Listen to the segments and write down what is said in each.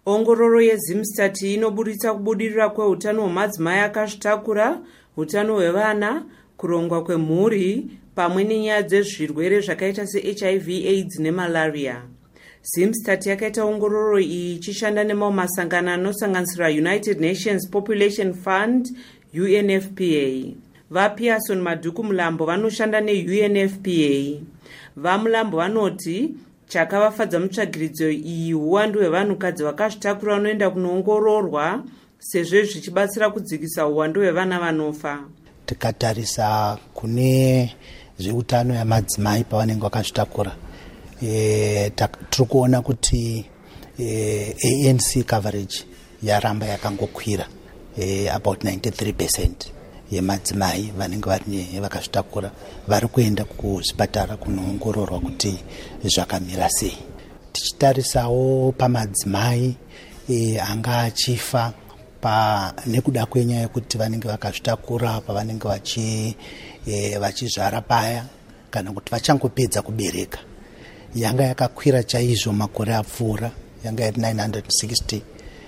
Ongororo yeZimstat inoburitsa kubudirira kweutano hwemadzimai akazvitakura, utano hwevana, kurongwa kwemhuri, pamwe nenyaya dzezvirwere zvakaita seHIV, AIDS nemalaria. Zimstat yakaita ongororo iyi ichishanda nemamwe masangano anosanganisira United Nations Population Fund, UNFPA. VaPearson Madhuku Mulambo vanoshanda neUNFPA. VaMulambo vanoti chakavafadza mutsvagiridzo iyi uwandu hwevanhukadzi vakazvitakura vanoenda kunoongororwa, sezvo zvichibatsira kudzikisa uwandu hwevana vanofa. Tikatarisa kune zveutano hwemadzimai pavanenge vakazvitakura, tiri kuona kuti ANC coverage yaramba yakangokwira, about 93% yemadzimai vanenge vakazvitakura vari kuenda kuzvipatara kunoongororwa kuti zvakamira sei. Tichitarisawo pamadzimai anga achifa nekuda kwenyaya yekuti vanenge vakazvitakura pavanenge vachizvara paya kana kuti vachangopedza kubereka, yanga yakakwira chaizvo makore apfuura, yanga iri 960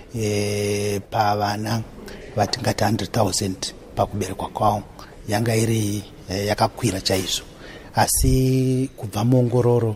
pavana vatingati 100,000 pakuberekwa kwavo, yanga iri yakakwira chaizvo. Asi kubva muongororo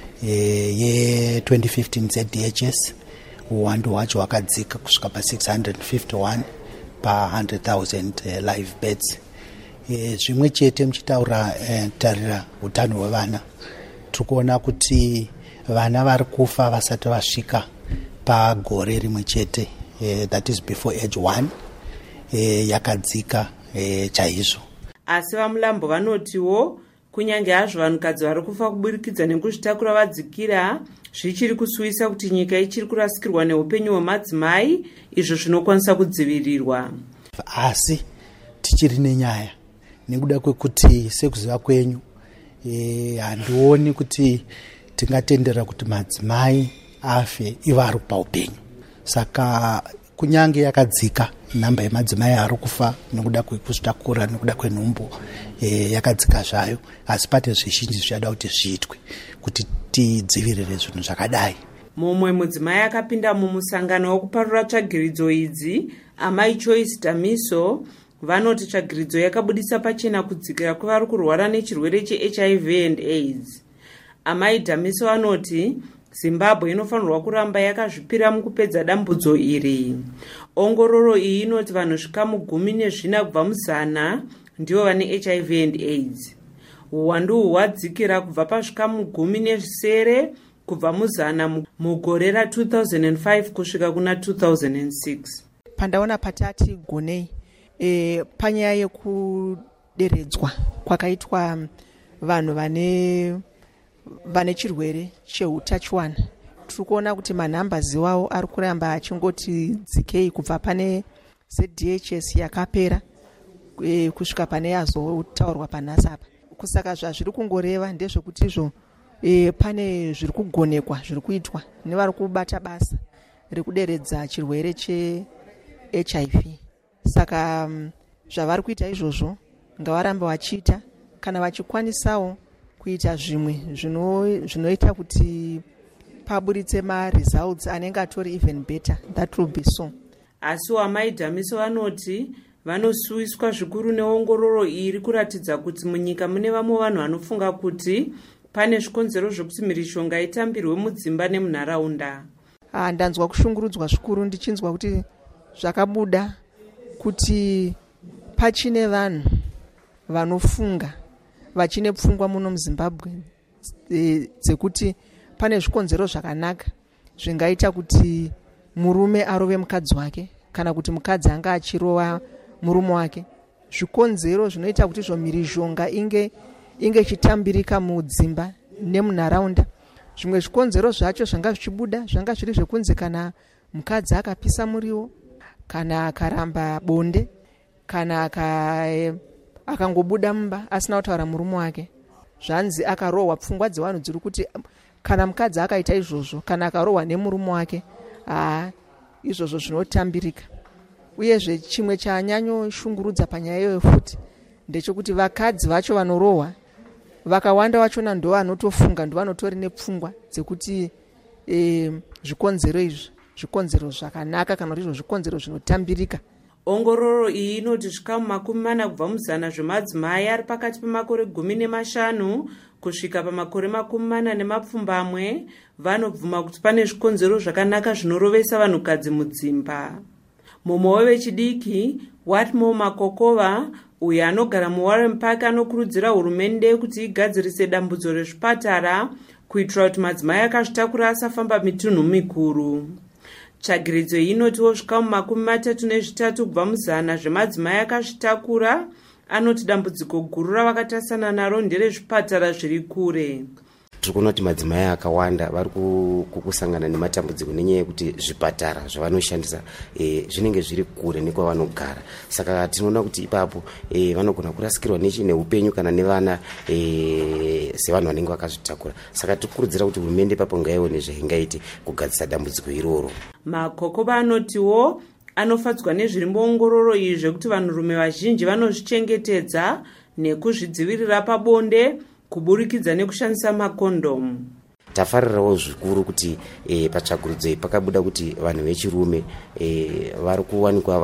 ye2015 ZDHS uwandu hwacho hwakadzika kusvika pa651 pa100,000 live births. Zvimwe chete muchitaura tarira utano hwevana, tiri kuona kuti vana vari kufa vasati vasvika pagore rimwe chete, that is before age 1, yakadzika chaizvo. Asi vaMulambo vanotiwo kunyange hazvo vanhukadzi vari kufa kuburikidza nekuzvitakura vadzikira, zvichiri kusuwisa kuti nyika ichiri kurasikirwa neupenyu hwemadzimai, izvo zvinokwanisa kudzivirirwa. Asi tichiri nenyaya, nekuda kwekuti sekuziva kwenyu, handioni kuti tingatendera kuti madzimai afe ivo ari paupenyu. Saka kunyange yakadzika namba yemadzimai ari kufa nekuda kwekuzvitakura nekuda kwenhumbu, yakadzika zvayo, asi pate zvizhinji zvichada kuti zviitwe kuti tidzivirire zvinhu zvakadai. Mumwe mudzimai akapinda mumusangano wekuparura tsvagiridzo idzi, Amai Choice Damiso, vanoti tsvagiridzo yakabudisa pachena kudzikira kwevari kurwara nechirwere cheHIV and AIDS. Amai Damiso vanoti Zimbabwe inofanirwa kuramba yakazvipira mukupedza dambudzo iri. Ongororo iyi inoti vanhu zvikamu 14 kubva muzana ndivo vane HIV and AIDS. Uwandu hwadzikira kubva pazvikamu 17 kubva muzana mugore ra2005 kusvika kuna 2006. Pandaona patati gonei panyaya yekuderedzwa kwakaitwa vanhu vane chirwere cheutachiwana, tiri kuona kuti manhambazi wavo ari kuramba achingoti dzikei kubva pane ZDHS yakapera kusvika pane yazotaurwa panhasi apa. Kusaka zvazviri kungoreva ndezvekuti izvo pane zviri kugonekwa zviri kuitwa nevari kubata basa rekuderedza chirwere cheHIV. Saka zvavari kuita izvozvo ngavarambe vachiita, kana vachikwanisawo kuita zvimwe zvinoita kuti paburitse results anenge atori even better, that will be so. Asi Amai Damiso vanoti vanosuwiswa zvikuru neongororo iri kuratidza kuti munyika mune vamwe vanhu vanofunga kuti pane zvikonzero zvokuti mhirishonga itambirwe mudzimba nemunharaunda. Ndanzwa kushungurudzwa zvikuru ndichinzwa kuti zvakabuda kuti pachine vanhu vanofunga vachine pfungwa muno muZimbabwe dzekuti pane zvikonzero zvakanaka zvingaita kuti murume arove mukadzi wake kana kuti mukadzi anga achirova murume wake. Zvikonzero zvinoita kuti mhirishonga inge ichitambirika mudzimba nemunharaunda. Zvimwe zvikonzero zvacho zvanga zvichibuda zvanga zviri zvekunzi kana mukadzi akapisa muriwo, kana akaramba bonde, kana akangobuda mumba asina kutaura murume wake, zvanzi akarohwa. Pfungwa dzevanhu dziri kuti kana mukadzi akaita izvozvo, kana akarohwa nemurume wake, izvozvo zvinotambirika. Uyezve chimwe chanyanyoshungurudza panyaya iyoyo futi ndechekuti vakadzi vacho vanorohwa vakawanda vachona ndo vanotofunga, ndo vanotori nepfungwa dzekuti zvikonzero izvi zvikonzero zvakanaka kana kuti izvo zvikonzero zvinotambirika. Ongororo iyi inoti zvikamu 40 kubva muzana zvemadzimai ari pakati pemakore 15 kusvika pamakore 40 vanobvuma kuti pane zvikonzero zvakanaka zvinorovesa vanhukadzi mudzimba. Mumwe wechidiki Watmo Makokova uyo anogara muWarren Park anokurudzira hurumende kuti igadzirise dambudzo rezvipatara kuitira kuti madzimai akazvitakura asafamba mitunhu mikuru. Tsvagiridzo inotiwo zvikamu 33 kubva muzana zvemadzimai akazvitakura anoti dambudziko guru ravakatasana naro nderezvipatara zviri kure. Tikuona kuti madzimai akawanda vari kusangana nematambudziko nenyaya yekuti zvipatara zvavanoshandisa zvinenge zviri kure nekwavanogara. Saka tinoona kuti ipapo vanogona kurasikirwa neupenyu kana nevana sevanhu vanenge vakazvitakura. Saka tikurudzira kuti hurumende ipapo ngaione zvaingaite kugadzisa dambudziko iroro. Makokova anotiwo anofadzwa nezviri muongororo iyi zvekuti vanhurume vazhinji vanozvichengetedza nekuzvidzivirira pabonde kuburikidza nekushandisa makondomu. Tafarirawo zvikuru kuti patsvakurudzo iyi pakabuda kuti vanhu vechirume vari kuwanikwa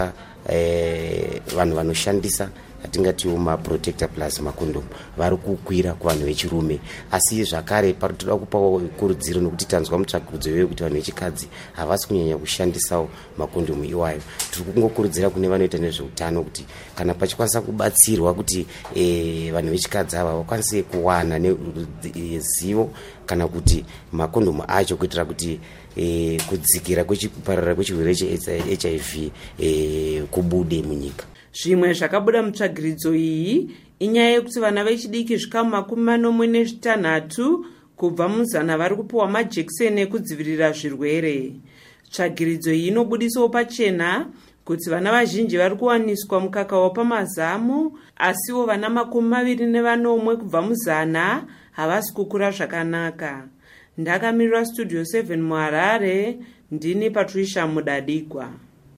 vanhu vanoshandisa atingatiwo maprotector plus makondomu vari kukwira kuvanhu vechirume. Asi zvakare paritoda kupawo kurudziro nokuti tanzwa mutsvakurudzo iyoyo kuti vanhu vechikadzi havasi kunyanya kushandisawo makondomu iwayo. Tiri kungokurudzira kune vanoita nezveutano kuti kana pachikwanisa kubatsirwa kuti vanhu vechikadzi ava vakwanise kuwana zivo kana kuti makondomu acho kuitira kuti kudzikira kupararira kwechirwere cheHIV kubude munyika. Zvimwe zvakabuda mutsvagiridzo iyi inyaya yekuti vana vechidiki zvikamu 46 kubva muzana vari kupiwa majekiseni ekudzivirira zvirwere. Tsvagiridzo iyi inobudisawo pachena kuti vana vazhinji vari kuwaniswa mukaka wapamazamu, asiwo vana 24 kubva muzana havasi kukura zvakanaka. Ndakamirira Studio 7 muHarare, ndini Patricia Mudadikwa.